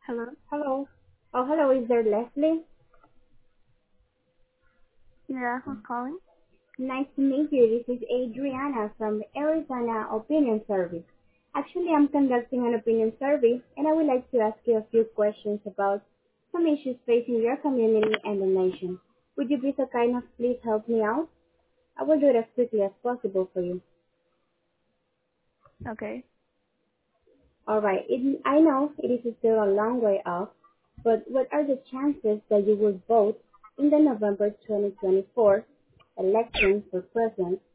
Hello? Hello. Oh, hello. Is there Leslie? Yeah, who's calling? Nice to meet you. This is Adriana from the Arizona Opinion Service. Actually, I'm conducting an opinion survey, and I would like to ask you a few questions about some issues facing your community and the nation. Would you be so kind of please help me out? I will do it as quickly as possible for you. Okay. All right. I know it is still a long way off, but what are the chances that you will vote in the November 2024 election for president